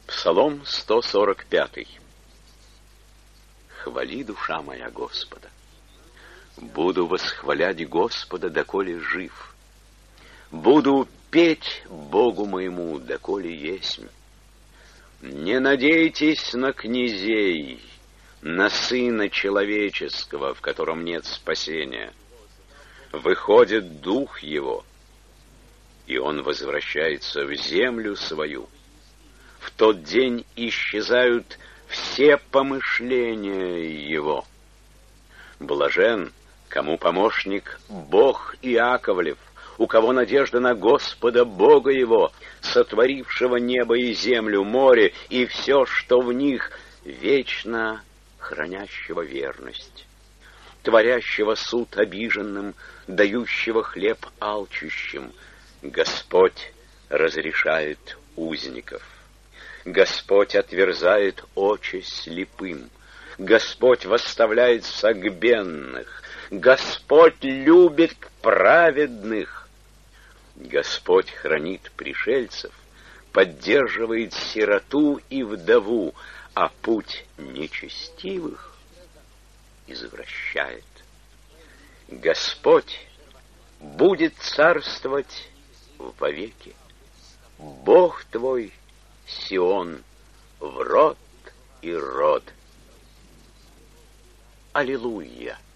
Псалом 145. Хвали, душа моя, Господа. Буду восхвалять Господа, доколе жив. Буду петь Богу моему, доколе есмь. Не надейтесь на князей, на Сына Человеческого, в котором нет спасения. Выходит дух его, и он возвращается в землю свою. В тот день исчезают все помышления его. Блажен, кому помощник Бог Иаковлев, у кого надежда на Господа Бога его, сотворившего небо и землю, море и все, что в них, вечно хранящего верность, творящего суд обиженным, дающего хлеб алчущим. Господь разрешает узников. Господь отверзает очи слепым. Господь восставляет согбенных. Господь любит праведных. Господь хранит пришельцев, поддерживает сироту и вдову, а путь нечестивых извращает. Господь будет царствовать вовеки. Бог твой Сион в род и род. Аллилуйя!